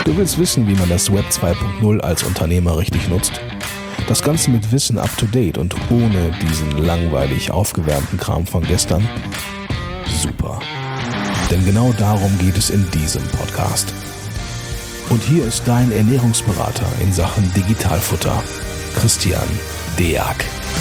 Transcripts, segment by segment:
Du willst wissen, wie man das Web 2.0 als Unternehmer richtig nutzt? Das Ganze mit Wissen up to date und ohne diesen langweilig aufgewärmten Kram von gestern? Super. Denn genau darum geht es in diesem Podcast. Und hier ist dein Ernährungsberater in Sachen Digitalfutter, Christian Deak.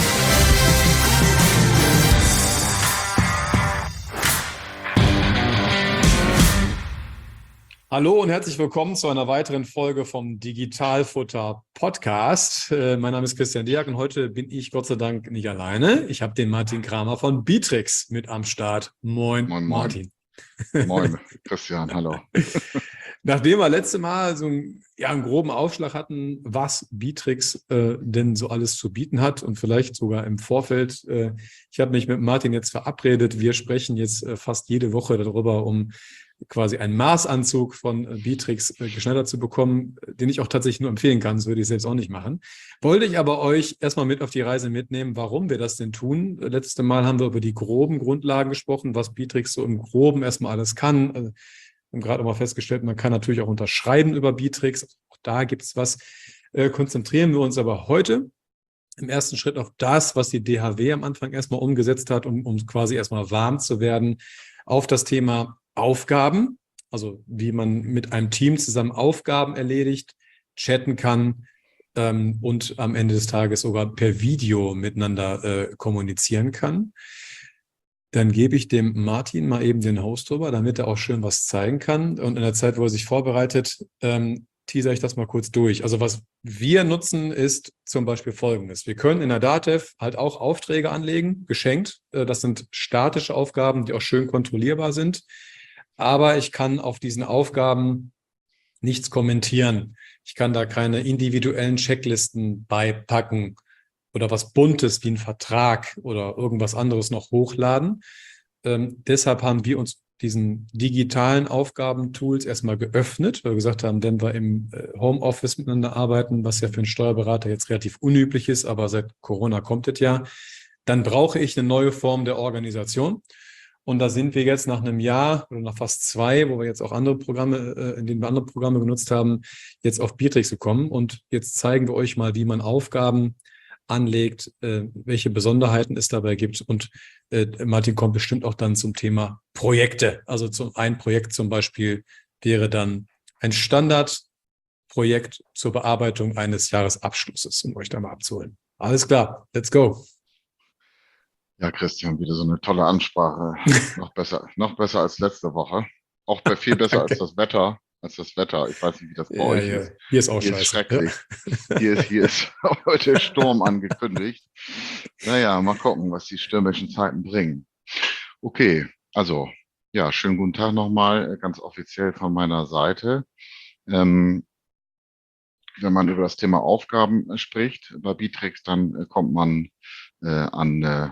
Hallo und herzlich willkommen zu einer weiteren Folge vom Digitalfutter Podcast. Mein Name ist Christian Deak und heute bin ich Gott sei Dank nicht alleine. Ich habe den Martin Kramer von Bietrex mit am Start. Moin, Moin, moin. Martin. Moin, Christian, hallo. Nachdem wir letzte Mal so einen groben Aufschlag hatten, was Bietrex denn so alles zu bieten hat und vielleicht sogar im Vorfeld, ich habe mich mit Martin jetzt verabredet, wir sprechen jetzt fast jede Woche darüber, um quasi einen Maßanzug von Bietrex geschneidert zu bekommen, den ich auch tatsächlich nur empfehlen kann, das würde ich selbst auch nicht machen. Wollte ich aber euch erstmal mit auf die Reise mitnehmen, warum wir das denn tun. Letztes Mal haben wir über die groben Grundlagen gesprochen, was Bietrex so im Groben erstmal alles kann. Wir haben gerade auch mal festgestellt, man kann natürlich auch unterschreiben über Bietrex. Auch da gibt es was. Konzentrieren wir uns aber heute im ersten Schritt auf das, was die DHW am Anfang erstmal umgesetzt hat, um quasi erstmal warm zu werden, auf das Thema Aufgaben, also wie man mit einem Team zusammen Aufgaben erledigt, chatten kann und am Ende des Tages sogar per Video miteinander kommunizieren kann. Dann gebe ich dem Martin mal eben den Host drüber, damit er auch schön was zeigen kann. Und in der Zeit, wo er sich vorbereitet, teaser ich das mal kurz durch. Also was wir nutzen, ist zum Beispiel Folgendes. Wir können in der DATEV halt auch Aufträge anlegen, geschenkt. Das sind statische Aufgaben, die auch schön kontrollierbar sind. Aber ich kann auf diesen Aufgaben nichts kommentieren. Ich kann da keine individuellen Checklisten beipacken oder was Buntes wie ein Vertrag oder irgendwas anderes noch hochladen. Deshalb haben wir uns diesen digitalen Aufgabentools erstmal geöffnet, weil wir gesagt haben, wenn wir im Homeoffice miteinander arbeiten, was ja für einen Steuerberater jetzt relativ unüblich ist, aber seit Corona kommt es ja, dann brauche ich eine neue Form der Organisation. Und da sind wir jetzt nach einem Jahr oder nach fast 2, wo wir jetzt auch andere Programme, in denen wir andere Programme genutzt haben, jetzt auf Bietrex gekommen. Und jetzt zeigen wir euch mal, wie man Aufgaben anlegt, welche Besonderheiten es dabei gibt. Und Martin kommt bestimmt auch dann zum Thema Projekte. Also ein Projekt zum Beispiel wäre dann ein Standardprojekt zur Bearbeitung eines Jahresabschlusses, um euch da mal abzuholen. Alles klar, let's go. Ja, Christian, wieder so eine tolle Ansprache. Noch besser als letzte Woche. Auch viel besser als das Wetter. Ich weiß nicht, wie das bei euch ist. Hier ist auch scheiße. Ist schrecklich. Ja. Hier ist heute Sturm angekündigt. Naja, mal gucken, was die stürmischen Zeiten bringen. Okay, also, ja, schönen guten Tag nochmal, ganz offiziell von meiner Seite. Wenn man über das Thema Aufgaben spricht bei Bietrex, dann kommt man an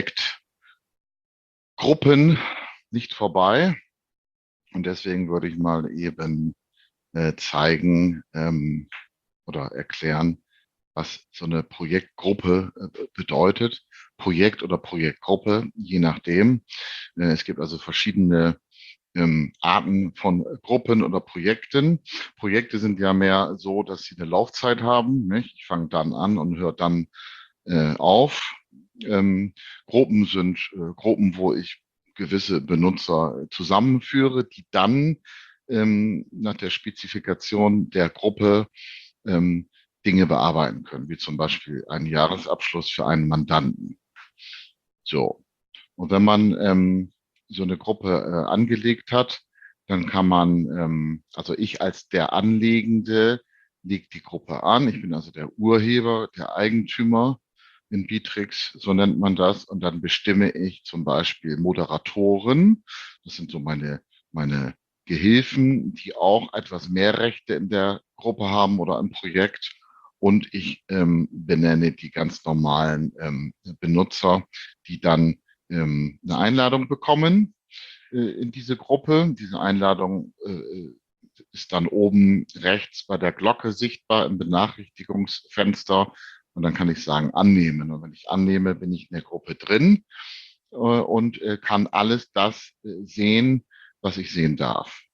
Projektgruppen nicht vorbei. Und deswegen würde ich mal eben zeigen oder erklären, was so eine Projektgruppe bedeutet. Projekt oder Projektgruppe, je nachdem. Es gibt also verschiedene Arten von Gruppen oder Projekten. Projekte sind ja mehr so, dass sie eine Laufzeit haben. Nicht? Ich fange dann an und höre dann auf. Gruppen sind Gruppen, wo ich gewisse Benutzer zusammenführe, die dann nach der Spezifikation der Gruppe Dinge bearbeiten können, wie zum Beispiel einen Jahresabschluss für einen Mandanten. So. Und wenn man so eine Gruppe angelegt hat, dann kann man, also ich als der Anlegende lege die Gruppe an. Ich bin also der Urheber, der Eigentümer in Bietrex, so nennt man das. Und dann bestimme ich zum Beispiel Moderatoren. Das sind so meine Gehilfen, die auch etwas mehr Rechte in der Gruppe haben oder im Projekt. Und ich benenne die ganz normalen Benutzer, die dann eine Einladung bekommen in diese Gruppe. Diese Einladung ist dann oben rechts bei der Glocke sichtbar im Benachrichtigungsfenster. Und dann kann ich sagen, annehmen. Und wenn ich annehme, bin ich in der Gruppe drin und kann alles das sehen, was ich sehen darf.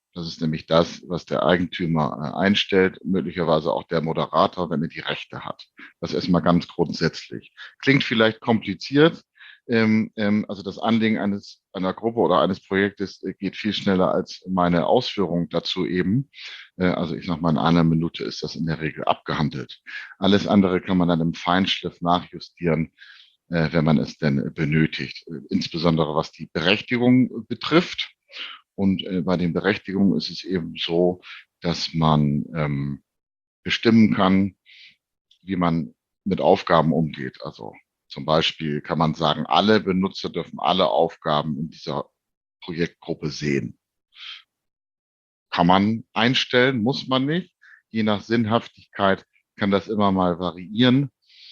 Das ist nämlich das, was der Eigentümer einstellt, möglicherweise auch der Moderator, wenn er die Rechte hat. Das erstmal ganz grundsätzlich. Klingt vielleicht kompliziert. Also das Anlegen einer Gruppe oder eines Projektes geht viel schneller als meine Ausführung dazu eben. Also ich sag mal, in einer Minute ist das in der Regel abgehandelt. Alles andere kann man dann im Feinschliff nachjustieren, wenn man es denn benötigt. Insbesondere was die Berechtigung betrifft. Und bei den Berechtigungen ist es eben so, dass man bestimmen kann, wie man mit Aufgaben umgeht. Also zum Beispiel kann man sagen, alle Benutzer dürfen alle Aufgaben in dieser Projektgruppe sehen. Kann man einstellen, muss man nicht. Je nach Sinnhaftigkeit kann das immer mal variieren.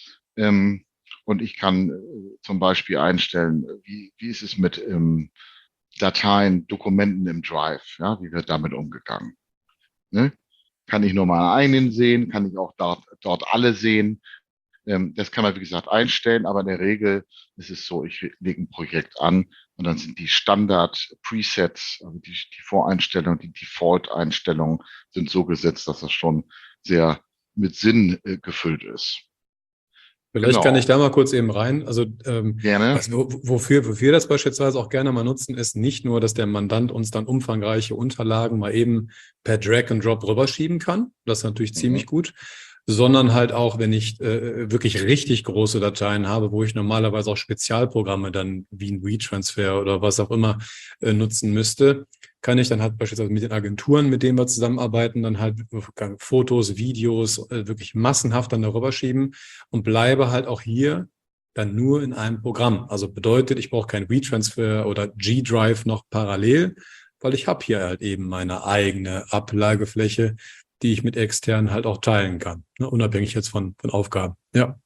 Und ich kann zum Beispiel einstellen, wie ist es mit Dateien, Dokumenten im Drive, ja, wie wird damit umgegangen? Ne? Kann ich nur mal einen sehen, kann ich auch dort alle sehen. Das kann man, wie gesagt, einstellen, aber in der Regel ist es so, ich lege ein Projekt an und dann sind die Standard-Presets, also die Voreinstellungen, die Default-Einstellungen sind so gesetzt, dass das schon sehr mit Sinn gefüllt ist. Vielleicht kann ich da mal kurz eben rein. Also Gerne. wofür wir das beispielsweise auch gerne mal nutzen, ist nicht nur, dass der Mandant uns dann umfangreiche Unterlagen mal eben per Drag and Drop rüberschieben kann. Das ist natürlich ziemlich gut. Sondern halt auch, wenn ich wirklich richtig große Dateien habe, wo ich normalerweise auch Spezialprogramme dann wie ein WeTransfer oder was auch immer nutzen müsste, kann ich dann halt beispielsweise mit den Agenturen, mit denen wir zusammenarbeiten, dann halt Fotos, Videos wirklich massenhaft dann darüber schieben und bleibe halt auch hier dann nur in einem Programm. Also bedeutet, ich brauche kein WeTransfer oder G-Drive noch parallel, weil ich habe hier halt eben meine eigene Ablagefläche, die ich mit externen halt auch teilen kann, ne? Unabhängig jetzt von Aufgaben. Ja.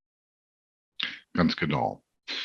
Ganz genau.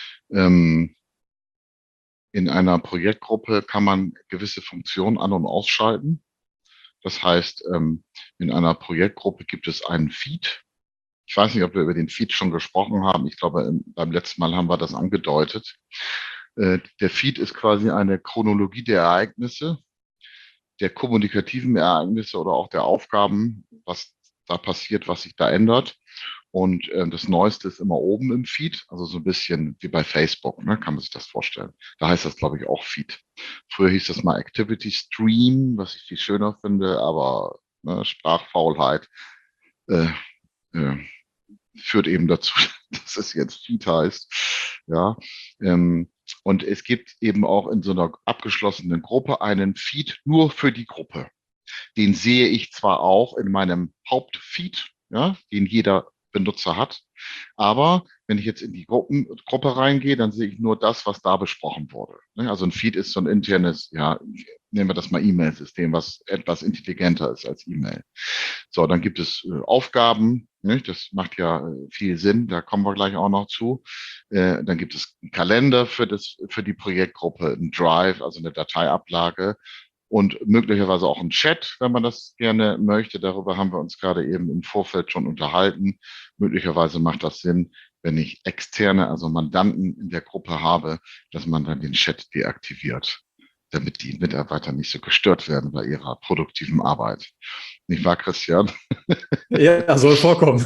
In einer Projektgruppe kann man gewisse Funktionen an- und ausschalten. Das heißt, in einer Projektgruppe gibt es einen Feed. Ich weiß nicht, ob wir über den Feed schon gesprochen haben. Ich glaube, beim letzten Mal haben wir das angedeutet. Der Feed ist quasi eine Chronologie der Ereignisse, der kommunikativen Ereignisse oder auch der Aufgaben, was da passiert, was sich da ändert. Und das Neueste ist immer oben im Feed, also so ein bisschen wie bei Facebook, ne, kann man sich das vorstellen. Da heißt das, glaube ich, auch Feed. Früher hieß das mal Activity Stream, was ich viel schöner finde, aber ne, Sprachfaulheit äh, äh, führt eben dazu, dass es jetzt Feed heißt. Ja, und es gibt eben auch in so einer abgeschlossenen Gruppe einen Feed nur für die Gruppe. Den sehe ich zwar auch in meinem Hauptfeed, ja, den jeder Benutzer hat, aber wenn ich jetzt in die Gruppe reingehe, dann sehe ich nur das, was da besprochen wurde. Also ein Feed ist so ein internes, ja, nehmen wir das mal E-Mail-System, was etwas intelligenter ist als E-Mail. So, dann gibt es Aufgaben, ne? Das macht ja viel Sinn, da kommen wir gleich auch noch zu. Dann gibt es einen Kalender für die Projektgruppe, einen Drive, also eine Dateiablage und möglicherweise auch einen Chat, wenn man das gerne möchte. Darüber haben wir uns gerade eben im Vorfeld schon unterhalten. Möglicherweise macht das Sinn, wenn ich externe, also Mandanten in der Gruppe habe, dass man dann den Chat deaktiviert, damit die Mitarbeiter nicht so gestört werden bei ihrer produktiven Arbeit. Nicht wahr, Christian? Ja, soll vorkommen.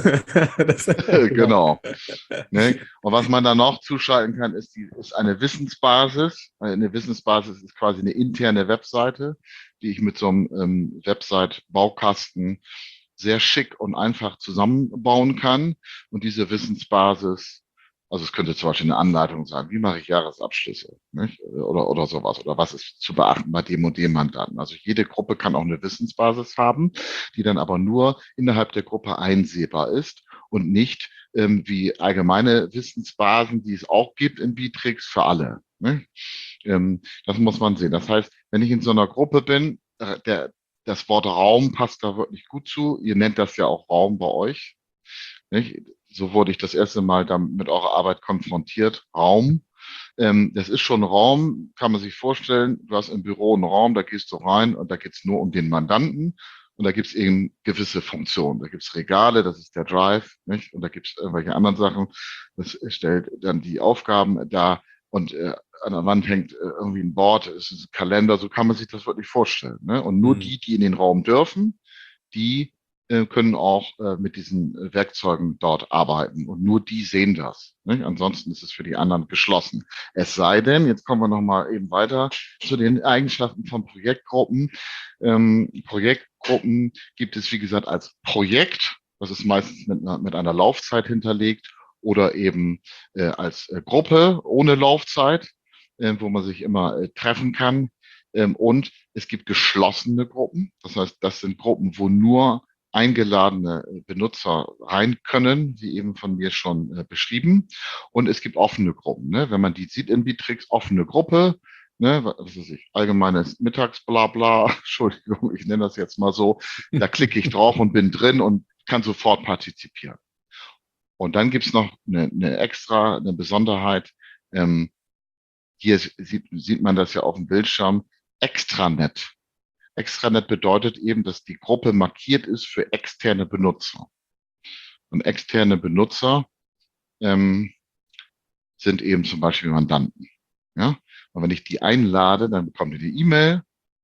Genau. Ne? Und was man da noch zuschalten kann, ist eine Wissensbasis. Eine Wissensbasis ist quasi eine interne Webseite, die ich mit so einem Website-Baukasten sehr schick und einfach zusammenbauen kann. Und diese Wissensbasis, also es könnte zum Beispiel eine Anleitung sein, wie mache ich Jahresabschlüsse, nicht? Oder sowas, oder was ist zu beachten bei dem und dem Mandanten. Also jede Gruppe kann auch eine Wissensbasis haben, die dann aber nur innerhalb der Gruppe einsehbar ist und nicht wie allgemeine Wissensbasen, die es auch gibt in Bitrix für alle. Ne? Das muss man sehen. Das heißt, wenn ich in so einer Gruppe bin, das Wort Raum passt da wirklich gut zu. Ihr nennt das ja auch Raum bei euch. Nicht? So wurde ich das erste Mal dann mit eurer Arbeit konfrontiert. Raum. Das ist schon Raum, kann man sich vorstellen. Du hast im Büro einen Raum, da gehst du rein und da geht's nur um den Mandanten. Und da gibt's eben gewisse Funktionen. Da gibt's Regale, das ist der Drive. Nicht? Und da gibt's irgendwelche anderen Sachen. Das stellt dann die Aufgaben dar. Und an der Wand hängt irgendwie ein Board, es ist ein Kalender, so kann man sich das wirklich vorstellen. Ne? Und nur die in den Raum dürfen, die können auch mit diesen Werkzeugen dort arbeiten. Und nur die sehen das. Ne? Ansonsten ist es für die anderen geschlossen. Es sei denn, jetzt kommen wir nochmal eben weiter zu den Eigenschaften von Projektgruppen. Projektgruppen gibt es, wie gesagt, als Projekt. Das ist meistens mit einer Laufzeit hinterlegt oder eben als Gruppe ohne Laufzeit, wo man sich immer treffen kann. Und es gibt geschlossene Gruppen. Das heißt, das sind Gruppen, wo nur eingeladene Benutzer rein können, wie eben von mir schon beschrieben. Und es gibt offene Gruppen. Ne? Wenn man die sieht in Bitrix, offene Gruppe, ne, was weiß ich, allgemeines Mittagsblabla, Entschuldigung, ich nenne das jetzt mal so, da klicke ich drauf und bin drin und kann sofort partizipieren. Und dann gibt's noch eine Besonderheit, hier sieht man das ja auf dem Bildschirm, Extranet. Extranet bedeutet eben, dass die Gruppe markiert ist für externe Benutzer. Und externe Benutzer sind eben zum Beispiel Mandanten. Ja? Und wenn ich die einlade, dann bekommen die E-Mail,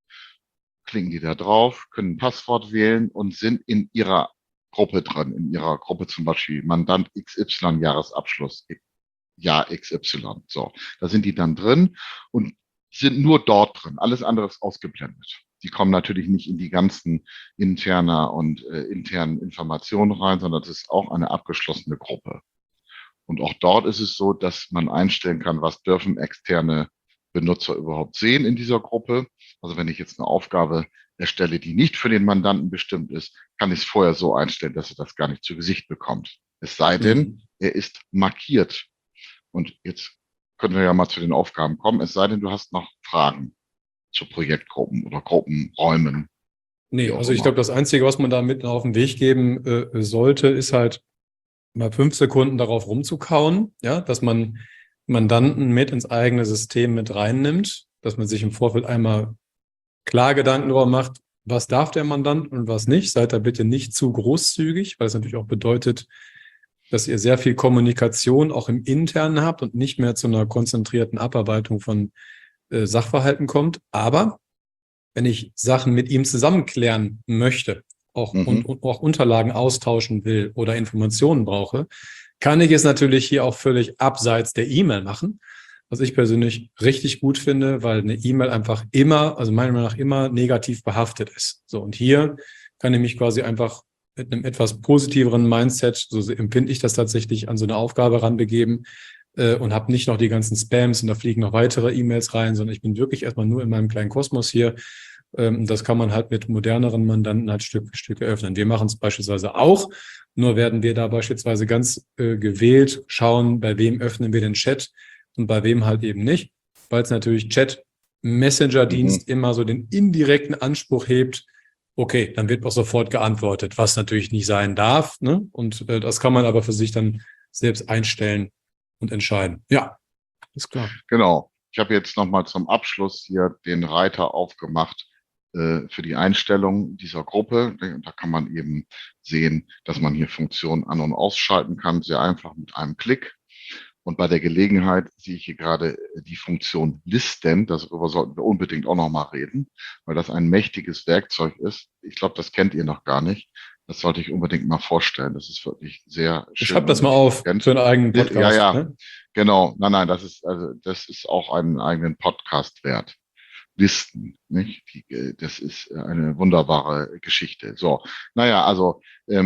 klicken die da drauf, können ein Passwort wählen und sind in ihrer Gruppe drin. In ihrer Gruppe zum Beispiel Mandant XY Jahresabschluss, Jahr XY. So, da sind die dann drin und sind nur dort drin. Alles andere ist ausgeblendet. Die kommen natürlich nicht in die ganzen internen Informationen rein, sondern das ist auch eine abgeschlossene Gruppe. Und auch dort ist es so, dass man einstellen kann, was dürfen externe Benutzer überhaupt sehen in dieser Gruppe. Also wenn ich jetzt eine Aufgabe erstelle, die nicht für den Mandanten bestimmt ist, kann ich es vorher so einstellen, dass er das gar nicht zu Gesicht bekommt. Es sei denn, er ist markiert. Und jetzt können wir ja mal zu den Aufgaben kommen. Es sei denn, du hast noch Fragen zu Projektgruppen oder Gruppenräumen. Nee, also ich glaube, das Einzige, was man da mit auf den Weg geben sollte, ist halt mal 5 Sekunden darauf rumzukauen, ja, dass man Mandanten mit ins eigene System mit reinnimmt, dass man sich im Vorfeld einmal klar Gedanken darüber macht, was darf der Mandant und was nicht. Seid da bitte nicht zu großzügig, weil es natürlich auch bedeutet, dass ihr sehr viel Kommunikation auch im Internen habt und nicht mehr zu einer konzentrierten Abarbeitung von Sachverhalten kommt. Aber wenn ich Sachen mit ihm zusammen klären möchte, und auch Unterlagen austauschen will oder Informationen brauche, kann ich es natürlich hier auch völlig abseits der E-Mail machen, was ich persönlich richtig gut finde, weil eine E-Mail einfach immer, also meiner Meinung nach immer negativ behaftet ist. So, und hier kann ich mich quasi einfach mit einem etwas positiveren Mindset, so empfinde ich das tatsächlich, an so eine Aufgabe ranbegeben und habe nicht noch die ganzen Spams und da fliegen noch weitere E-Mails rein, sondern ich bin wirklich erstmal nur in meinem kleinen Kosmos hier. Das kann man halt mit moderneren Mandanten halt Stück für Stück eröffnen. Wir machen es beispielsweise auch, nur werden wir da beispielsweise ganz gewählt schauen, bei wem öffnen wir den Chat und bei wem halt eben nicht, weil es natürlich Chat-Messenger-Dienst immer so den indirekten Anspruch hebt, okay, dann wird auch sofort geantwortet, was natürlich nicht sein darf, ne? Und das kann man aber für sich dann selbst einstellen und entscheiden. Ja, ist klar. Genau. Ich habe jetzt nochmal zum Abschluss hier den Reiter aufgemacht für die Einstellung dieser Gruppe. Da kann man eben sehen, dass man hier Funktionen an- und ausschalten kann, sehr einfach mit einem Klick. Und bei der Gelegenheit sehe ich hier gerade die Funktion Listen. Darüber sollten wir unbedingt auch nochmal reden, weil das ein mächtiges Werkzeug ist. Ich glaube, das kennt ihr noch gar nicht. Das sollte ich unbedingt mal vorstellen. Das ist wirklich sehr schön. Schreib das mal auf für einen eigenen Podcast. Ja, ja, ne? Genau. Nein, das ist auch einen eigenen Podcast wert. Listen, nicht? Das ist eine wunderbare Geschichte. So, naja, also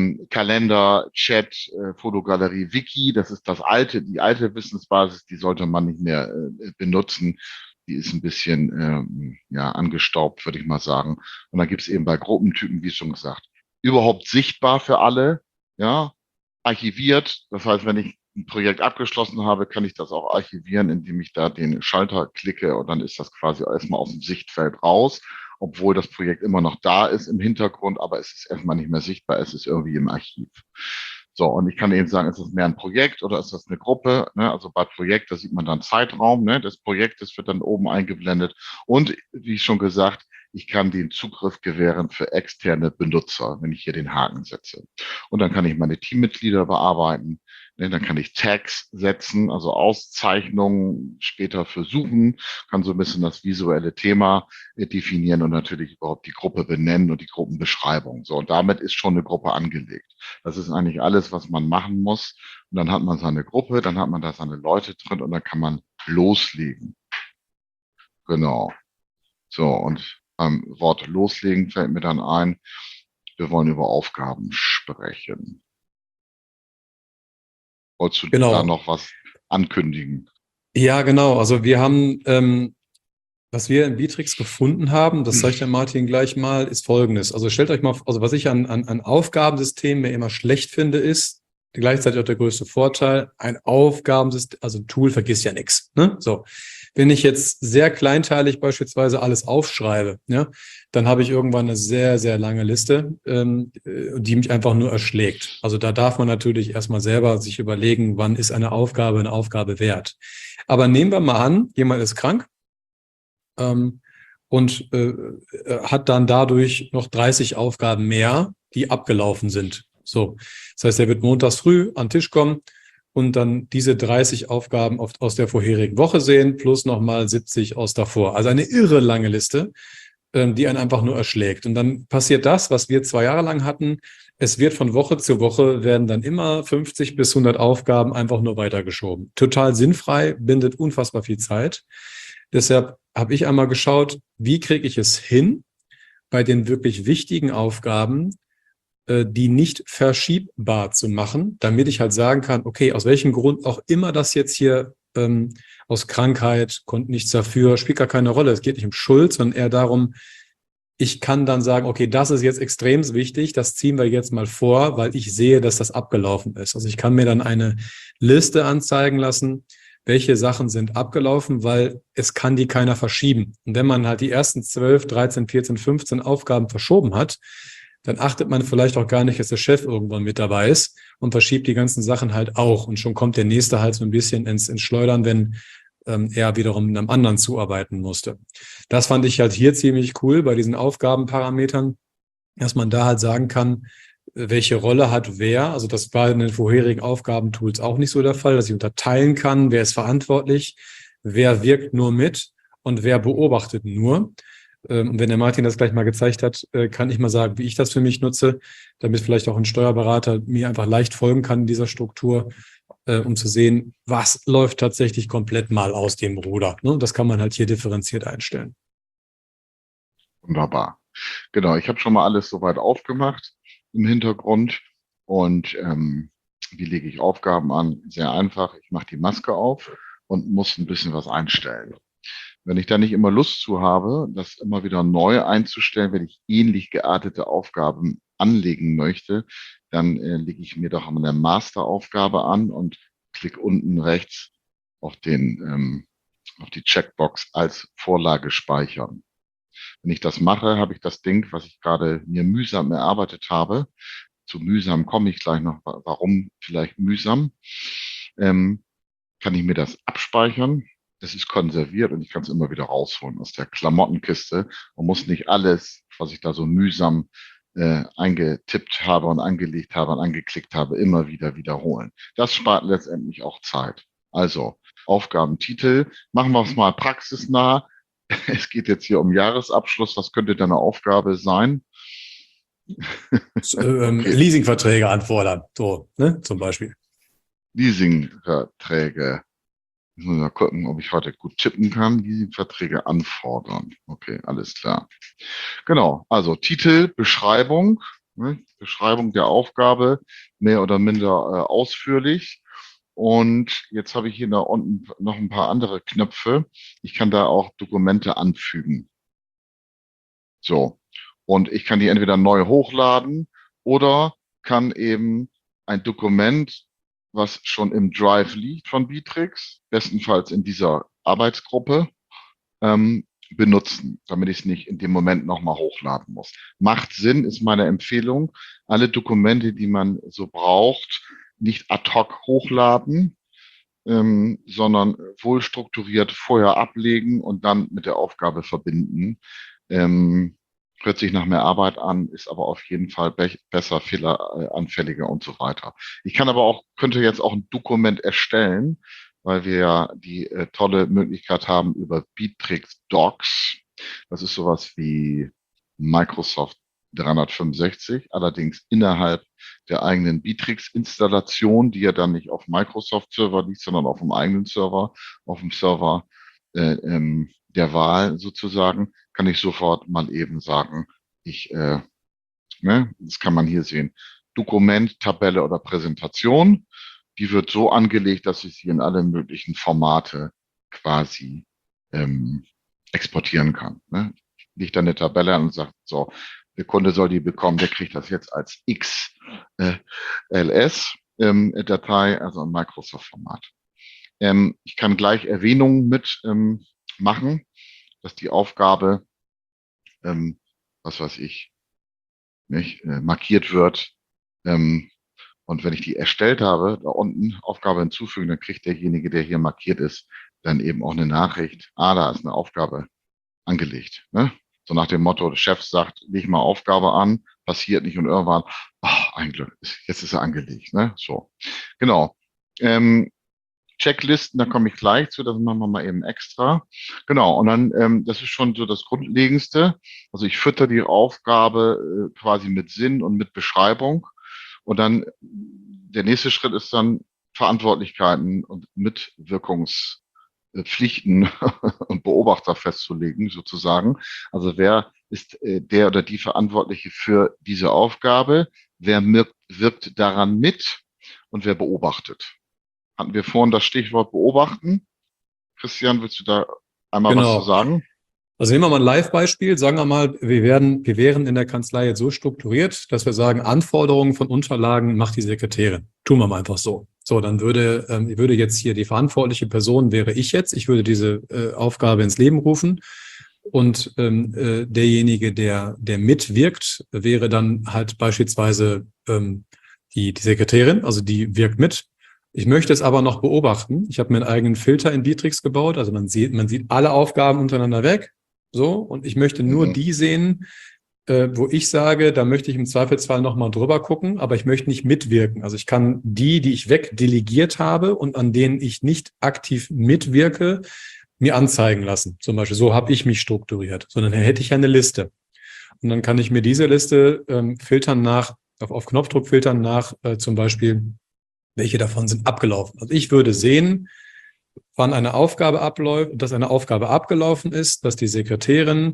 Kalender, Chat, Fotogalerie, Wiki, das ist die alte Wissensbasis, die sollte man nicht mehr benutzen. Die ist ein bisschen angestaubt, würde ich mal sagen. Und dann gibt es eben bei Gruppentypen, wie schon gesagt, überhaupt sichtbar für alle, ja, archiviert. Das heißt, wenn ich ein Projekt abgeschlossen habe, kann ich das auch archivieren, indem ich da den Schalter klicke und dann ist das quasi erstmal aus dem Sichtfeld raus, obwohl das Projekt immer noch da ist im Hintergrund, aber es ist erstmal nicht mehr sichtbar, es ist irgendwie im Archiv. So, und ich kann eben sagen, ist das mehr ein Projekt oder ist das eine Gruppe? Ne? Also bei Projekt, da sieht man dann Zeitraum, ne? Des Projektes wird dann oben eingeblendet und wie schon gesagt, ich kann den Zugriff gewähren für externe Benutzer, wenn ich hier den Haken setze. Und dann kann ich meine Teammitglieder bearbeiten. Dann kann ich Tags setzen, also Auszeichnungen später für Suchen, kann so ein bisschen das visuelle Thema definieren und natürlich überhaupt die Gruppe benennen und die Gruppenbeschreibung. So, und damit ist schon eine Gruppe angelegt. Das ist eigentlich alles, was man machen muss. Und dann hat man seine Gruppe, dann hat man da seine Leute drin und dann kann man loslegen. Genau. So, und beim Wort loslegen fällt mir dann ein, wir wollen über Aufgaben sprechen. Wolltest du da noch was ankündigen? Ja, genau. Also wir haben, was wir in Bitrix gefunden haben, das zeigt der Martin gleich mal, ist Folgendes. Also stellt euch mal, also was ich an Aufgabensystemen mir immer schlecht finde, ist gleichzeitig auch der größte Vorteil, ein Aufgabensystem, also ein Tool vergisst ja nichts. Ne? So, wenn ich jetzt sehr kleinteilig beispielsweise alles aufschreibe, ja, dann habe ich irgendwann eine sehr, sehr lange Liste, die mich einfach nur erschlägt. Also da darf man natürlich erstmal selber sich überlegen, wann ist eine Aufgabe wert. Aber nehmen wir mal an, jemand ist krank, und hat dann dadurch noch 30 Aufgaben mehr, die abgelaufen sind. So, das heißt, er wird montags früh an den Tisch kommen und dann diese 30 Aufgaben aus der vorherigen Woche sehen, plus nochmal 70 aus davor. Also eine irre lange Liste, die einen einfach nur erschlägt. Und dann passiert das, was wir 2 Jahre lang hatten. Es wird von Woche zu Woche, werden dann immer 50 bis 100 Aufgaben einfach nur weitergeschoben. Total sinnfrei, bindet unfassbar viel Zeit. Deshalb habe ich einmal geschaut, wie kriege ich es hin, bei den wirklich wichtigen Aufgaben, die nicht verschiebbar zu machen, damit ich halt sagen kann, okay, aus welchem Grund auch immer das jetzt hier aus Krankheit, konnte nichts dafür, spielt gar keine Rolle. Es geht nicht um Schuld, sondern eher darum, ich kann dann sagen, okay, das ist jetzt extrem wichtig, das ziehen wir jetzt mal vor, weil ich sehe, dass das abgelaufen ist. Also ich kann mir dann eine Liste anzeigen lassen, welche Sachen sind abgelaufen, weil es kann die keiner verschieben. Und wenn man halt die ersten 12, 13, 14, 15 Aufgaben verschoben hat, dann achtet man vielleicht auch gar nicht, dass der Chef irgendwann mit dabei ist und verschiebt die ganzen Sachen halt auch. Und schon kommt der Nächste halt so ein bisschen ins Schleudern, wenn er wiederum mit einem anderen zuarbeiten musste. Das fand ich halt hier ziemlich cool bei diesen Aufgabenparametern, dass man da halt sagen kann, welche Rolle hat wer. Also das war in den vorherigen Aufgabentools auch nicht so der Fall, dass ich unterteilen kann, wer ist verantwortlich, wer wirkt nur mit und wer beobachtet nur. Und wenn der Martin das gleich mal gezeigt hat, kann ich mal sagen, wie ich das für mich nutze, damit vielleicht auch ein Steuerberater mir einfach leicht folgen kann in dieser Struktur, um zu sehen, was läuft tatsächlich komplett mal aus dem Ruder. Das kann man halt hier differenziert einstellen. Wunderbar. Genau, ich habe schon mal alles soweit aufgemacht im Hintergrund. Und wie lege ich Aufgaben an? Sehr einfach. Ich mache die Maske auf und muss ein bisschen was einstellen. Wenn ich da nicht immer Lust zu habe, das immer wieder neu einzustellen, wenn ich ähnlich geartete Aufgaben anlegen möchte, dann lege ich mir doch eine Masteraufgabe an und klicke unten rechts auf auf die Checkbox als Vorlage speichern. Wenn ich das mache, habe ich das Ding, was ich gerade mir mühsam erarbeitet habe. Zu mühsam komme ich gleich noch, warum vielleicht mühsam. Kann ich mir das abspeichern. Das ist konserviert und ich kann es immer wieder rausholen aus der Klamottenkiste und muss nicht alles, was ich da so mühsam eingetippt habe und angelegt habe und angeklickt habe, immer wieder wiederholen. Das spart letztendlich auch Zeit. Also Aufgabentitel, machen wir es mal praxisnah. Es geht jetzt hier um Jahresabschluss. Was könnte deine Aufgabe sein? Okay. Leasingverträge anfordern, so, ne, zum Beispiel. Leasingverträge. Ich muss mal gucken, ob ich heute gut tippen kann. Leasingverträge anfordern. Okay, alles klar. Genau, also Titel, Beschreibung, ne, Beschreibung der Aufgabe, mehr oder minder ausführlich. Und jetzt habe ich hier da unten noch ein paar andere Knöpfe. Ich kann da auch Dokumente anfügen. So. Und ich kann die entweder neu hochladen oder kann eben ein Dokument, was schon im Drive liegt von Bitrix, bestenfalls in dieser Arbeitsgruppe, benutzen, damit ich es nicht in dem Moment nochmal hochladen muss. Macht Sinn, ist meine Empfehlung. Alle Dokumente, die man so braucht, nicht ad hoc hochladen, sondern wohl strukturiert vorher ablegen und dann mit der Aufgabe verbinden. Hört sich nach mehr Arbeit an, ist aber auf jeden Fall besser, fehleranfälliger und so weiter. Ich könnte jetzt auch ein Dokument erstellen, weil wir ja die tolle Möglichkeit haben über Bittrex Docs. Das ist sowas wie Microsoft 365, allerdings innerhalb der eigenen Bittrex-Installation, die ja dann nicht auf Microsoft-Server liegt, sondern auf dem eigenen Server, auf dem Server der Wahl sozusagen, kann ich sofort mal eben sagen, das kann man hier sehen, Dokument, Tabelle oder Präsentation, die wird so angelegt, dass ich sie in alle möglichen Formate quasi exportieren kann. Ne? Liegt dann eine Tabelle an und sagt, so, der Kunde soll die bekommen, der kriegt das jetzt als XLS-Datei, also ein Microsoft-Format. Ich kann gleich Erwähnungen mit machen, dass die Aufgabe, was weiß ich, nicht, markiert wird. Und wenn ich die erstellt habe, da unten Aufgabe hinzufügen, dann kriegt derjenige, der hier markiert ist, dann eben auch eine Nachricht. Da ist eine Aufgabe angelegt. Ne? So nach dem Motto, der Chef sagt, leg mal Aufgabe an, passiert nicht und irgendwann, ein Glück, jetzt ist er angelegt. Ne? So, genau. Checklisten, da komme ich gleich zu, das machen wir mal eben extra. Genau, und dann, das ist schon so das Grundlegendste. Also ich fütter die Aufgabe quasi mit Sinn und mit Beschreibung. Und dann der nächste Schritt ist dann Verantwortlichkeiten und Mitwirkungspflichten und Beobachter festzulegen, sozusagen. Also wer ist der oder die Verantwortliche für diese Aufgabe? Wer wirkt daran mit und wer beobachtet? Hatten wir vorhin das Stichwort beobachten. Christian, willst du da einmal was zu sagen? Also nehmen wir mal ein Live-Beispiel. Sagen wir mal, wir wären in der Kanzlei jetzt so strukturiert, dass wir sagen, Anforderungen von Unterlagen macht die Sekretärin. Tun wir mal einfach so. So, dann würde jetzt hier die verantwortliche Person wäre ich jetzt. Ich würde diese Aufgabe ins Leben rufen. Und derjenige, der mitwirkt, wäre dann halt beispielsweise die Sekretärin, also die wirkt mit. Ich möchte es aber noch beobachten. Ich habe mir einen eigenen Filter in Bittrex gebaut. Also man sieht alle Aufgaben untereinander weg. So, und ich möchte nur die sehen, wo ich sage, da möchte ich im Zweifelsfall nochmal drüber gucken, aber ich möchte nicht mitwirken. Also ich kann die ich wegdelegiert habe und an denen ich nicht aktiv mitwirke, mir anzeigen lassen. Zum Beispiel, so habe ich mich strukturiert. Sondern dann hätte ich eine Liste. Und dann kann ich mir diese Liste filtern auf Knopfdruck filtern nach zum Beispiel, welche davon sind abgelaufen. Also ich würde sehen, wann eine Aufgabe abläuft, dass eine Aufgabe abgelaufen ist, dass die Sekretärin,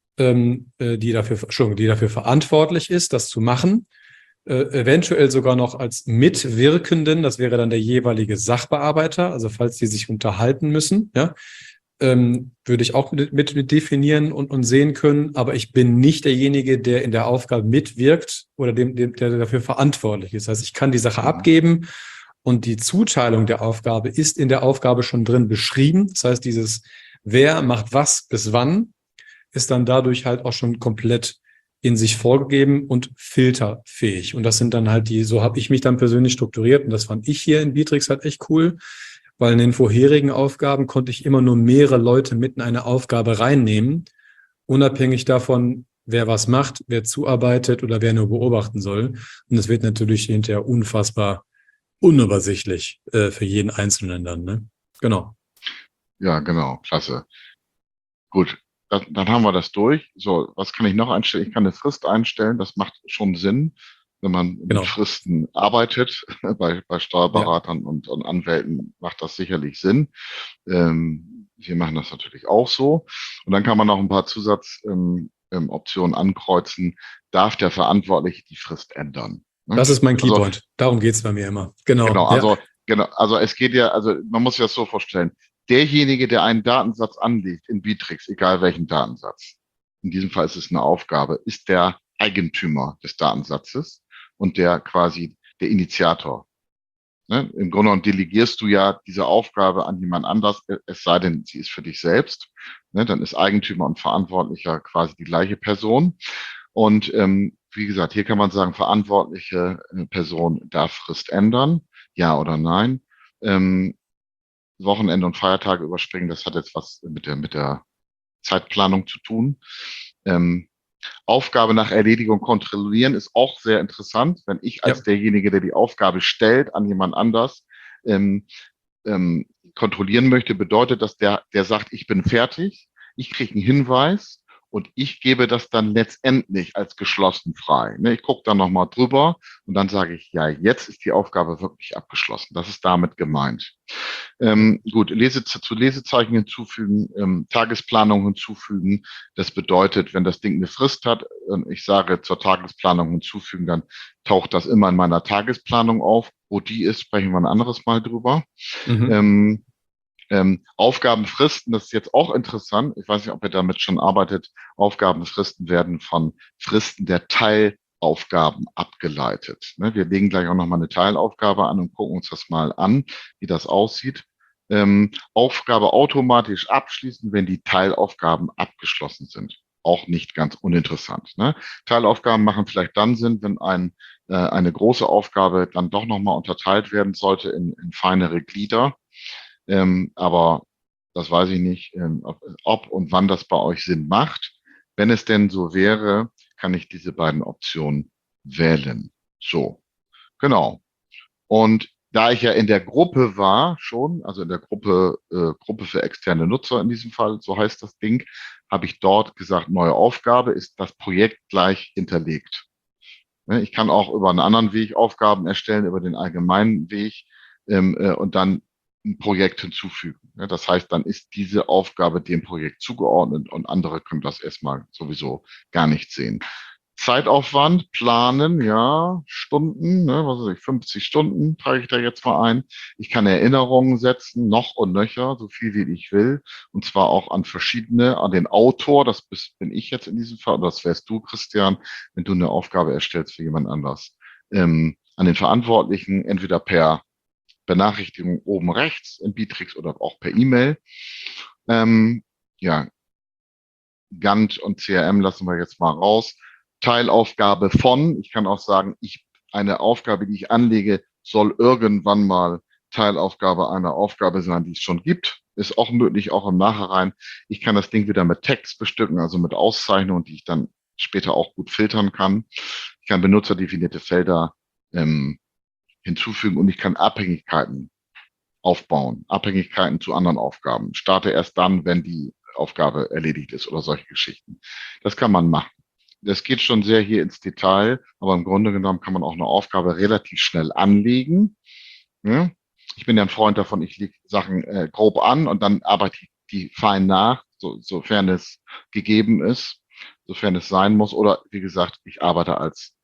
die dafür verantwortlich ist, das zu machen, eventuell sogar noch als Mitwirkenden, das wäre dann der jeweilige Sachbearbeiter, also falls die sich unterhalten müssen, ja, würde ich auch mit definieren und sehen können, aber ich bin nicht derjenige, der in der Aufgabe mitwirkt oder der dafür verantwortlich ist. Das heißt, ich kann die Sache abgeben und die Zuteilung der Aufgabe ist in der Aufgabe schon drin beschrieben. Das heißt, dieses wer macht was bis wann ist dann dadurch halt auch schon komplett in sich vorgegeben und filterfähig. Und das sind dann halt so habe ich mich dann persönlich strukturiert und das fand ich hier in Bittrex halt echt cool, weil in den vorherigen Aufgaben konnte ich immer nur mehrere Leute mit in eine Aufgabe reinnehmen, unabhängig davon, wer was macht, wer zuarbeitet oder wer nur beobachten soll. Und das wird natürlich hinterher unfassbar unübersichtlich für jeden Einzelnen dann, ne? Genau. Ja, genau, klasse. Gut, dann haben wir das durch. So, was kann ich noch einstellen? Ich kann eine Frist einstellen, das macht schon Sinn, wenn man mit Fristen arbeitet. Bei Steuerberatern und Anwälten macht das sicherlich Sinn. Wir machen das natürlich auch so. Und dann kann man noch ein paar Zusatzoptionen ankreuzen. Darf der Verantwortliche die Frist ändern? Ne? Das ist mein Keypoint. Also, darum geht es bei mir immer. Genau, also es geht ja, also man muss sich das so vorstellen. Derjenige, der einen Datensatz anlegt in Bittrex, egal welchen Datensatz, in diesem Fall ist es eine Aufgabe, ist der Eigentümer des Datensatzes und der quasi der Initiator. Ne? Im Grunde genommen delegierst du ja diese Aufgabe an jemand anders, es sei denn, sie ist für dich selbst. Ne? Dann ist Eigentümer und Verantwortlicher quasi die gleiche Person. Und wie gesagt, hier kann man sagen, verantwortliche Person darf Frist ändern, ja oder nein. Wochenende und Feiertage überspringen, das hat jetzt was mit der Zeitplanung zu tun. Aufgabe nach Erledigung kontrollieren ist auch sehr interessant. Wenn ich Ja. als derjenige, der die Aufgabe stellt, an jemand anders ähm, kontrollieren möchte, bedeutet, dass der sagt, ich bin fertig, ich kriege einen Hinweis und ich gebe das dann letztendlich als geschlossen frei. Ne, ich gucke dann nochmal drüber und dann sage ich, ja, jetzt ist die Aufgabe wirklich abgeschlossen. Das ist damit gemeint. Gut, zu Lesezeichen hinzufügen, Tagesplanung hinzufügen. Das bedeutet, wenn das Ding eine Frist hat und ich sage zur Tagesplanung hinzufügen, dann taucht das immer in meiner Tagesplanung auf. Wo die ist, sprechen wir ein anderes Mal drüber. Mhm. Aufgabenfristen, das ist jetzt auch interessant. Ich weiß nicht, ob ihr damit schon arbeitet. Aufgabenfristen werden von Fristen der Teilaufgaben abgeleitet. Ne, wir legen gleich auch nochmal eine Teilaufgabe an und gucken uns das mal an, wie das aussieht. Aufgabe automatisch abschließen, wenn die Teilaufgaben abgeschlossen sind. Auch nicht ganz uninteressant. Ne? Teilaufgaben machen vielleicht dann Sinn, wenn eine große Aufgabe dann doch nochmal unterteilt werden sollte in feinere Glieder. Aber das weiß ich nicht, ob und wann das bei euch Sinn macht. Wenn es denn so wäre, kann ich diese beiden Optionen wählen. So, genau. Und da ich ja in der Gruppe war schon, also in der Gruppe für externe Nutzer in diesem Fall, so heißt das Ding, habe ich dort gesagt, neue Aufgabe ist das Projekt gleich hinterlegt. Ne, ich kann auch über einen anderen Weg Aufgaben erstellen, über den allgemeinen Weg und dann ein Projekt hinzufügen. Ne, das heißt, dann ist diese Aufgabe dem Projekt zugeordnet und andere können das erstmal sowieso gar nicht sehen. Zeitaufwand, planen, ja, Stunden, ne, was weiß ich, 50 Stunden trage ich da jetzt mal ein. Ich kann Erinnerungen setzen, noch und nöcher, so viel wie ich will. Und zwar auch an verschiedene, an den Autor, bin ich jetzt in diesem Fall, oder das wärst du, Christian, wenn du eine Aufgabe erstellst für jemand anders. An den Verantwortlichen, entweder per Benachrichtigung oben rechts in Bitrix oder auch per E-Mail. Ja, Gantt und CRM lassen wir jetzt mal raus. Teilaufgabe von, ich kann auch sagen, eine Aufgabe, die ich anlege, soll irgendwann mal Teilaufgabe einer Aufgabe sein, die es schon gibt. Ist auch möglich, auch im Nachhinein. Ich kann das Ding wieder mit Text bestücken, also mit Auszeichnungen, die ich dann später auch gut filtern kann. Ich kann benutzerdefinierte Felder hinzufügen und ich kann Abhängigkeiten aufbauen, Abhängigkeiten zu anderen Aufgaben. Starte erst dann, wenn die Aufgabe erledigt ist oder solche Geschichten. Das kann man machen. Das geht schon sehr hier ins Detail, aber im Grunde genommen kann man auch eine Aufgabe relativ schnell anlegen. Ja? Ich bin ja ein Freund davon, ich lege Sachen grob an und dann arbeite ich die fein nach, sofern es gegeben ist, sofern es sein muss. Oder wie gesagt, ich arbeite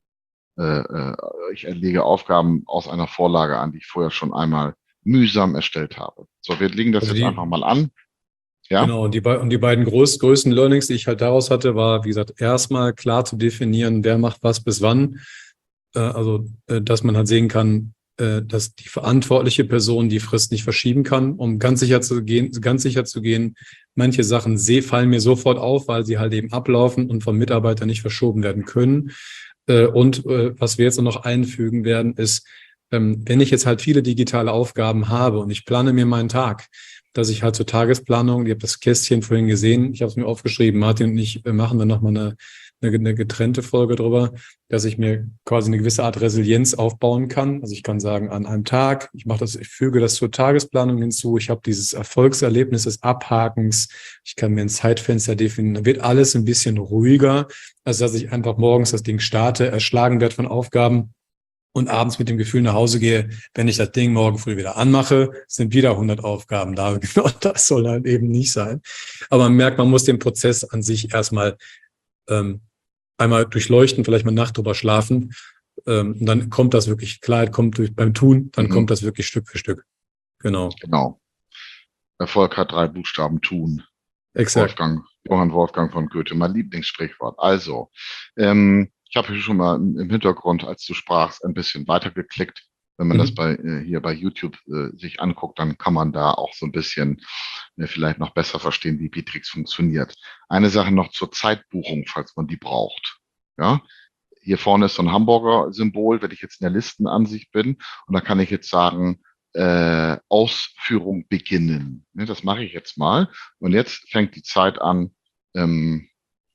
ich erlege Aufgaben aus einer Vorlage an, die ich vorher schon einmal mühsam erstellt habe. So, wir legen das Also jetzt einfach mal an. Ja, genau, und die beiden größten Learnings, die ich halt daraus hatte, war, wie gesagt, erstmal klar zu definieren, wer macht was bis wann. Dass man halt sehen kann, dass die verantwortliche Person die Frist nicht verschieben kann, um ganz sicher zu gehen, manche Sachen fallen mir sofort auf, weil sie halt eben ablaufen und vom Mitarbeiter nicht verschoben werden können. Was wir jetzt noch einfügen werden, ist, wenn ich jetzt halt viele digitale Aufgaben habe und ich plane mir meinen Tag, dass ich halt zur Tagesplanung, ihr habt das Kästchen vorhin gesehen, ich habe es mir aufgeschrieben, Martin und ich machen dann nochmal eine getrennte Folge drüber, dass ich mir quasi eine gewisse Art Resilienz aufbauen kann. Also ich kann sagen, an einem Tag, ich füge das zur Tagesplanung hinzu, ich habe dieses Erfolgserlebnis des Abhakens, ich kann mir ein Zeitfenster definieren, dann wird alles ein bisschen ruhiger, als dass ich einfach morgens das Ding starte, erschlagen werde von Aufgaben und abends mit dem Gefühl nach Hause gehe, wenn ich das Ding morgen früh wieder anmache, sind wieder 100 Aufgaben da. Genau das soll halt eben nicht sein. Aber man merkt, man muss den Prozess an sich erstmal einmal durchleuchten, vielleicht mal Nacht drüber schlafen. Und dann kommt das wirklich, Klarheit kommt beim Tun, dann kommt das wirklich Stück für Stück. Genau. Genau. Erfolg hat 3 Buchstaben, tun. Exakt. Johann Wolfgang von Goethe, mein Lieblingssprichwort. Also, ich habe hier schon mal im Hintergrund, als du sprachst, ein bisschen weitergeklickt. Wenn man das hier bei YouTube sich anguckt, dann kann man da auch so ein bisschen vielleicht noch besser verstehen, wie Bitrix funktioniert. Eine Sache noch zur Zeitbuchung, falls man die braucht. Ja, hier vorne ist so ein Hamburger-Symbol, wenn ich jetzt in der Listenansicht bin. Und da kann ich jetzt sagen, Ausführung beginnen. Ne, das mache ich jetzt mal. Und jetzt fängt die Zeit an,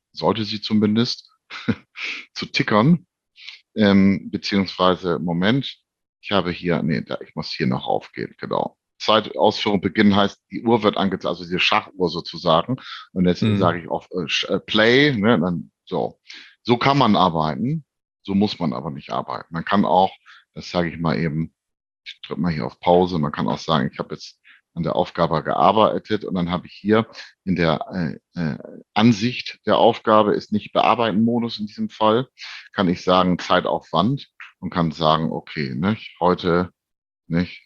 sollte sie zumindest, zu tickern, beziehungsweise, Moment, ich habe hier, ich muss hier noch aufgehen, genau. Zeitausführung beginnen heißt, die Uhr wird angezeigt, also diese Schachuhr sozusagen. Und jetzt sage ich auf Play, ne, dann so. So kann man arbeiten, so muss man aber nicht arbeiten. Man kann auch, das sage ich mal eben, ich drücke mal hier auf Pause, man kann auch sagen, ich habe jetzt an der Aufgabe gearbeitet und dann habe ich hier in der Ansicht der Aufgabe ist nicht Bearbeiten-Modus in diesem Fall, kann ich sagen Zeitaufwand und kann sagen, okay, nicht, heute, nicht,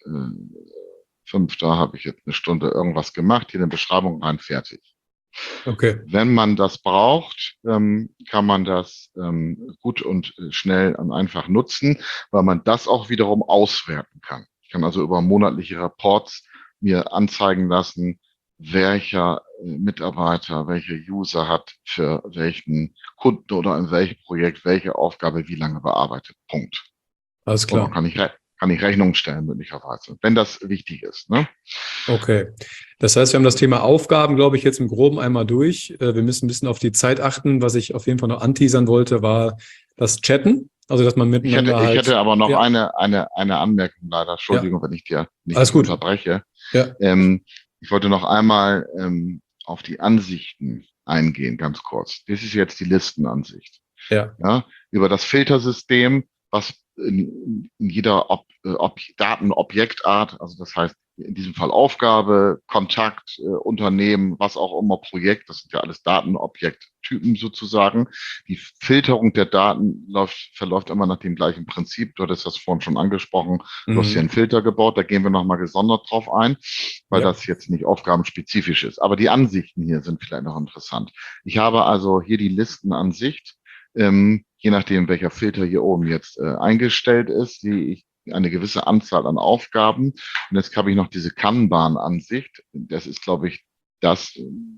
5. habe ich jetzt eine Stunde irgendwas gemacht, hier eine Beschreibung rein, fertig. Okay. Wenn man das braucht, kann man das gut und schnell und einfach nutzen, weil man das auch wiederum auswerten kann. Ich kann also über monatliche Reports mir anzeigen lassen, welcher Mitarbeiter, welcher User hat für welchen Kunden oder in welchem Projekt welche Aufgabe wie lange bearbeitet. Punkt. Alles Und klar. dann kann ich Rechnungen stellen, möglicherweise, wenn das wichtig ist. Ne? Okay. Das heißt, wir haben das Thema Aufgaben, glaube ich, jetzt im Groben einmal durch. Wir müssen ein bisschen auf die Zeit achten. Was ich auf jeden Fall noch anteasern wollte, war das Chatten. Also, dass man miteinander Ich hätte aber noch ja. eine Anmerkung leider. Entschuldigung, wenn ich dir nicht Alles gut. unterbreche. Ja. Ich wollte noch einmal auf die Ansichten eingehen, ganz kurz. Das ist jetzt die Listenansicht. Ja. Ja, über das Filtersystem, was in jeder Datenobjektart, also das heißt in diesem Fall Aufgabe, Kontakt, Unternehmen, was auch immer, Projekt, das sind ja alles Datenobjekttypen sozusagen. Die Filterung der Daten verläuft immer nach dem gleichen Prinzip. Du hattest das vorhin schon angesprochen. Du hast hier einen Filter gebaut, da gehen wir nochmal gesondert drauf ein, weil das jetzt nicht aufgabenspezifisch ist. Aber die Ansichten hier sind vielleicht noch interessant. Ich habe also hier die Listenansicht. Je nachdem, welcher Filter hier oben jetzt eingestellt ist, sehe ich eine gewisse Anzahl an Aufgaben. Und jetzt habe ich noch diese Kanban-Ansicht. Das ist, glaube ich, das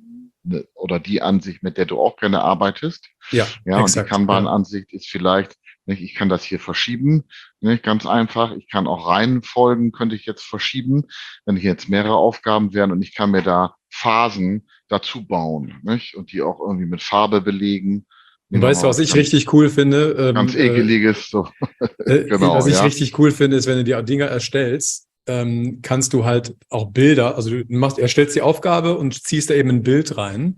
oder die Ansicht, mit der du auch gerne arbeitest. Ja, ja, exakt, und die Kanban-Ansicht ist vielleicht, nicht, ich kann das hier verschieben, nicht, ganz einfach. Ich kann auch Reihenfolgen, könnte ich jetzt verschieben, wenn hier jetzt mehrere Aufgaben wären und ich kann mir da Phasen dazu bauen, nicht, und die auch irgendwie mit Farbe belegen. Und weißt du, was ich richtig cool finde? Ganz ekeliges, so. Genau, was ich richtig cool finde, ist, wenn du die Dinger erstellst, kannst du halt auch Bilder, also du erstellst die Aufgabe und ziehst da eben ein Bild rein.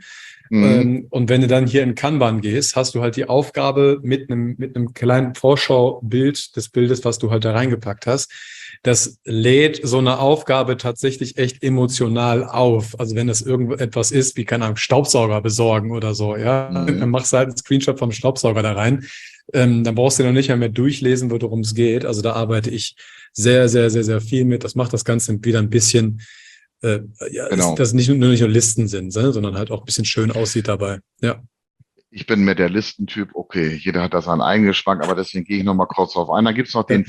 Und wenn du dann hier in Kanban gehst, hast du halt die Aufgabe mit einem kleinen Vorschaubild des Bildes, was du halt da reingepackt hast. Das lädt so eine Aufgabe tatsächlich echt emotional auf. Also wenn das irgendetwas ist, wie, keine Ahnung, Staubsauger besorgen oder so, ja, dann machst du halt einen Screenshot vom Staubsauger da rein. Dann brauchst du noch nicht mehr durchlesen, worum es geht. Also da arbeite ich sehr, sehr, sehr, sehr viel mit. Das macht das Ganze wieder ein bisschen, genau. Dass nicht nur Listen sind, sondern halt auch ein bisschen schön aussieht dabei. Ja. Ich bin mehr der Listentyp, okay, jeder hat da seinen eigenen Geschmack, aber deswegen gehe ich noch mal kurz drauf ein. Dann gibt es noch die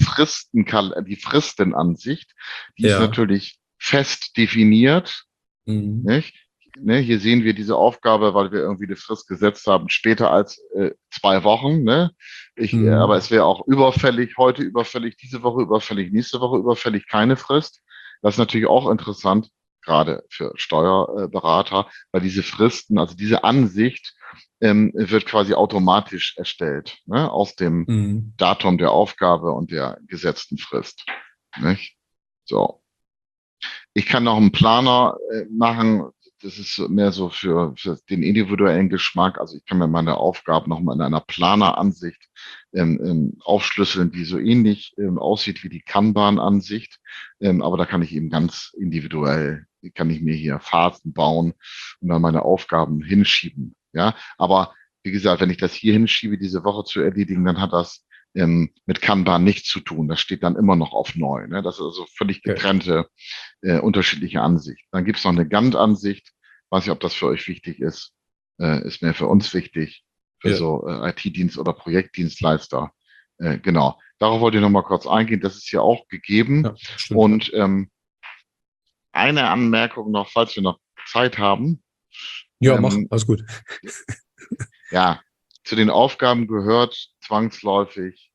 Fristenansicht, die ist natürlich fest definiert. Nicht? Ne, hier sehen wir diese Aufgabe, weil wir irgendwie eine Frist gesetzt haben, später als 2 Wochen. Ne? Aber es wäre auch überfällig, heute überfällig, diese Woche überfällig, nächste Woche überfällig, keine Frist. Das ist natürlich auch interessant, gerade für Steuerberater, weil diese Fristen, also diese Ansicht, wird quasi automatisch erstellt, ne, aus dem Datum der Aufgabe und der gesetzten Frist. Nicht? So. Ich kann noch einen Planer machen. Das ist mehr so für den individuellen Geschmack. Also ich kann mir meine Aufgaben nochmal in einer Planeransicht aufschlüsseln, die so ähnlich aussieht wie die Kanban-Ansicht. Aber da kann ich eben ganz individuell, kann ich mir hier Phasen bauen und dann meine Aufgaben hinschieben. Ja, aber wie gesagt, wenn ich das hier hinschiebe, diese Woche zu erledigen, dann hat das mit Kanban nichts zu tun. Das steht dann immer noch auf neu. Ne? Das ist also völlig getrennte, unterschiedliche Ansicht. Dann gibt es noch eine Gantt-Ansicht. Weiß nicht, ob das für euch wichtig ist. Ist mehr für uns wichtig, für so IT-Dienst- oder Projektdienstleister. Genau. Darauf wollte ich noch mal kurz eingehen. Das ist hier auch gegeben. Ja, und eine Anmerkung noch, falls wir noch Zeit haben. Ja, mach, alles gut. Ja, zu den Aufgaben gehört zwangsläufig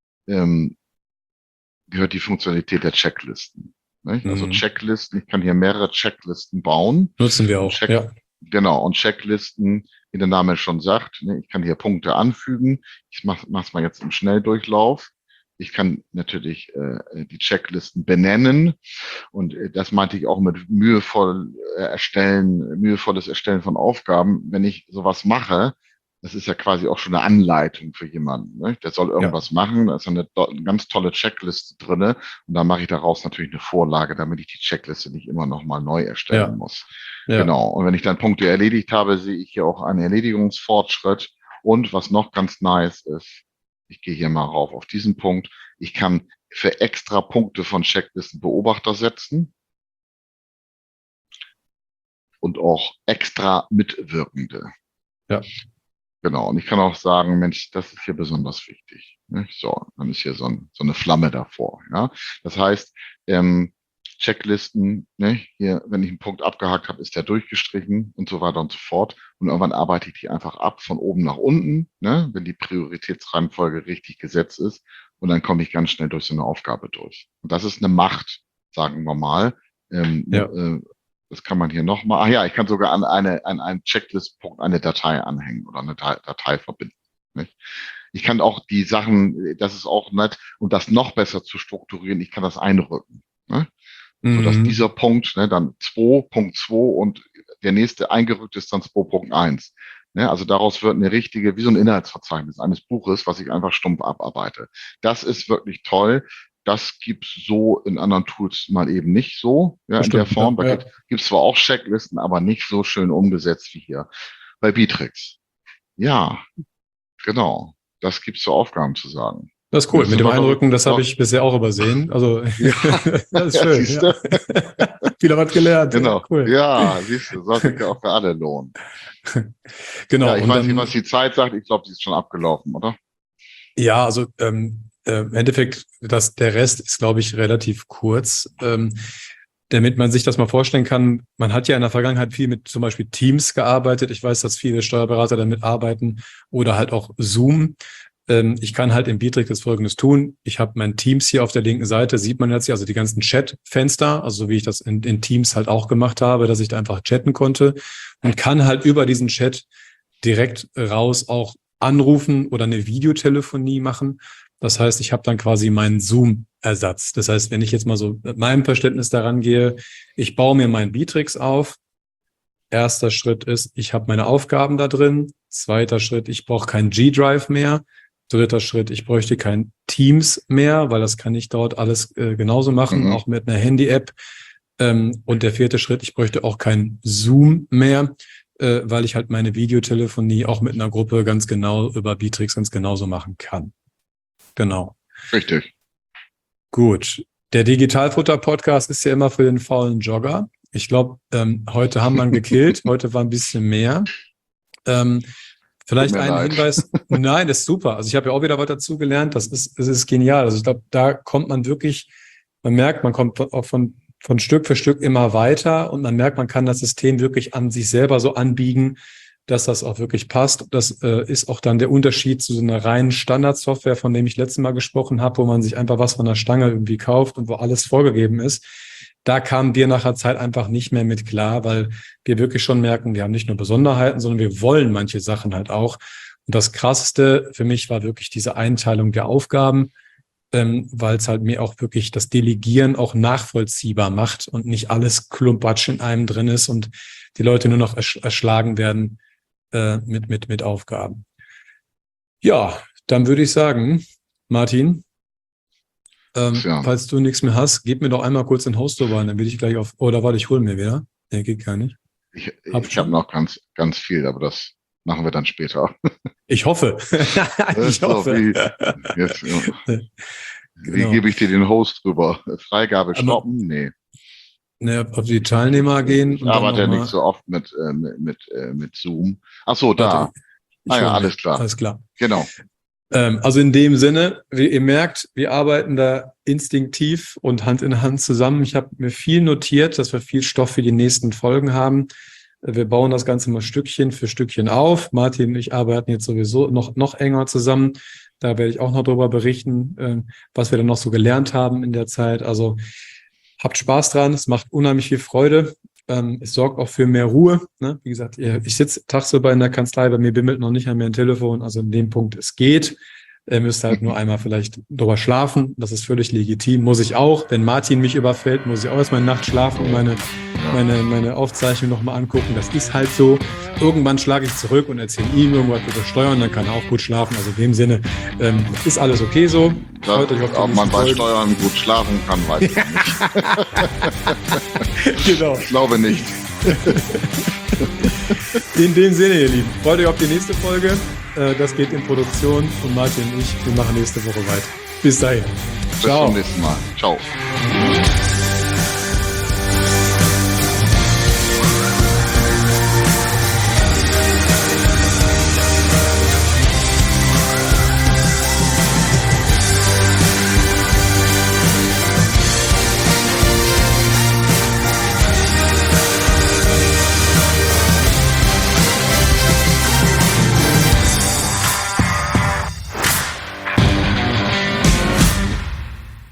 gehört die Funktionalität der Checklisten. Nicht? Also Checklisten, ich kann hier mehrere Checklisten bauen. Nutzen wir auch, Genau, und Checklisten, wie der Name schon sagt, ne, ich kann hier Punkte anfügen. Ich mach's mal jetzt im Schnelldurchlauf. Ich kann natürlich die Checklisten benennen und das meinte ich auch mit mühevolles Erstellen von Aufgaben. Wenn ich sowas mache, das ist ja quasi auch schon eine Anleitung für jemanden. Ne? Der soll irgendwas machen, da ist eine ganz tolle Checkliste drinne und dann mache ich daraus natürlich eine Vorlage, damit ich die Checkliste nicht immer noch mal neu erstellen muss. Ja. Genau. Und wenn ich dann Punkte erledigt habe, sehe ich hier auch einen Erledigungsfortschritt. Und was noch ganz nice ist, ich gehe hier mal rauf auf diesen Punkt. Ich kann für extra Punkte von Checklisten Beobachter setzen und auch extra Mitwirkende. Ja. Genau. Und ich kann auch sagen, Mensch, das ist hier besonders wichtig. Ne? So, dann ist hier so eine Flamme davor. Ja? Das heißt, Checklisten, ne? Hier, wenn ich einen Punkt abgehakt habe, ist der durchgestrichen und so weiter und so fort. Und irgendwann arbeite ich die einfach ab von oben nach unten, ne? Wenn die Prioritätsreihenfolge richtig gesetzt ist. Und dann komme ich ganz schnell durch so eine Aufgabe durch. Und das ist eine Macht, sagen wir mal. Das kann man hier nochmal. Ach ja, ich kann sogar an einen Checklist-Punkt eine Datei anhängen oder eine Datei verbinden. Nicht? Ich kann auch die Sachen, das ist auch nett, und das noch besser zu strukturieren, ich kann das einrücken. Ne? Sodass dieser Punkt, ne, dann 2.2 und der nächste eingerückt ist dann 2.1. Ne? Also daraus wird eine richtige, wie so ein Inhaltsverzeichnis eines Buches, was ich einfach stumpf abarbeite. Das ist wirklich toll. Das gibt's so in anderen Tools mal eben nicht so, ja, in der Form. Da gibt's zwar auch Checklisten, aber nicht so schön umgesetzt wie hier bei Bittrex. Ja, genau. Das gibt's zu Aufgaben zu sagen. Das ist cool. Mit dem Einrücken, das habe ich bisher auch übersehen. Also, ja, das ist schön. Ja. Wieder was gelernt. Genau. Cool. Ja, siehst du, sollte ja auch für alle lohnen. Genau. Ja, ich weiß nicht, was die Zeit sagt. Ich glaube, die ist schon abgelaufen, oder? Ja, also im Endeffekt, der Rest ist, glaube ich, relativ kurz. Damit man sich das mal vorstellen kann, man hat ja in der Vergangenheit viel mit zum Beispiel Teams gearbeitet. Ich weiß, dass viele Steuerberater damit arbeiten oder halt auch Zoom. Ich kann halt im Bittrex das Folgendes tun. Ich habe mein Teams hier auf der linken Seite, sieht man jetzt hier, also die ganzen Chat-Fenster, also so wie ich das in Teams halt auch gemacht habe, dass ich da einfach chatten konnte und kann halt über diesen Chat direkt raus auch anrufen oder eine Videotelefonie machen. Das heißt, ich habe dann quasi meinen Zoom-Ersatz. Das heißt, wenn ich jetzt mal so mit meinem Verständnis daran gehe, ich baue mir meinen Bittrex auf. Erster Schritt ist, ich habe meine Aufgaben da drin. Zweiter Schritt, ich brauche keinen G-Drive mehr. Dritter Schritt, ich bräuchte kein Teams mehr, weil das kann ich dort alles genauso machen, auch mit einer Handy-App. Und der vierte Schritt, ich bräuchte auch kein Zoom mehr, weil ich halt meine Videotelefonie auch mit einer Gruppe ganz genau über Bittrex ganz genauso machen kann. Genau. Richtig. Gut. Der Digitalfutter-Podcast ist ja immer für den faulen Jogger. Ich glaube, heute haben wir ihn gekillt. Heute war ein bisschen mehr. Vielleicht ein Hinweis. Nein, das ist super. Also ich habe ja auch wieder was dazu gelernt. Das ist genial. Also ich glaube, da kommt man wirklich, man merkt, man kommt auch von Stück für Stück immer weiter und man merkt, man kann das System wirklich an sich selber so anbiegen, dass das auch wirklich passt. Das ist auch dann der Unterschied zu so einer reinen Standardsoftware, von dem ich letztes Mal gesprochen habe, wo man sich einfach was von der Stange irgendwie kauft und wo alles vorgegeben ist. Da kamen wir nach einer Zeit einfach nicht mehr mit klar, weil wir wirklich schon merken, wir haben nicht nur Besonderheiten, sondern wir wollen manche Sachen halt auch. Und das Krasseste für mich war wirklich diese Einteilung der Aufgaben, weil es halt mir auch wirklich das Delegieren auch nachvollziehbar macht und nicht alles Klumpatsch in einem drin ist und die Leute nur noch erschlagen werden mit Aufgaben. Ja, dann würde ich sagen, Martin, falls du nichts mehr hast, gib mir doch einmal kurz den Hoster rein, dann will ich gleich oder warte, ich hole mir wieder. Nee, geht gar nicht. Ich habe noch ganz, ganz viel, aber das machen wir dann später. Ich hoffe. Ich hoffe. Wie gebe ich dir den Host drüber? Freigabe stoppen? Nee. Ne, auf die Teilnehmer gehen. Ich arbeite ja nicht so oft mit Zoom. Ach so, da. Alles klar. Alles klar. Genau. Also in dem Sinne, wie ihr merkt, wir arbeiten da instinktiv und Hand in Hand zusammen. Ich habe mir viel notiert, dass wir viel Stoff für die nächsten Folgen haben. Wir bauen das Ganze mal Stückchen für Stückchen auf. Martin und ich arbeiten jetzt sowieso noch enger zusammen. Da werde ich auch noch darüber berichten, was wir dann noch so gelernt haben in der Zeit. Also habt Spaß dran, es macht unheimlich viel Freude. Es sorgt auch für mehr Ruhe. Ne? Wie gesagt, ich sitze tagsüber in der Kanzlei, bei mir bimmelt noch nicht an mir ein Telefon. Also in dem Punkt, es geht. Ihr müsst halt nur einmal vielleicht drüber schlafen. Das ist völlig legitim. Muss ich auch. Wenn Martin mich überfällt, muss ich auch erstmal Nacht schlafen und meine Aufzeichnung nochmal angucken. Das ist halt so. Irgendwann schlage ich zurück und erzähle ihm irgendwas über Steuern, dann kann er auch gut schlafen. Also in dem Sinne ist alles okay so. Ob man bei Steuern gut schlafen kann, weiß ich nicht. Genau. Ich glaube nicht. In dem Sinne, ihr Lieben, freut euch auf die nächste Folge. Das geht in Produktion und Martin und ich, wir machen nächste Woche weiter. Bis dahin. Bis zum nächsten Mal. Ciao.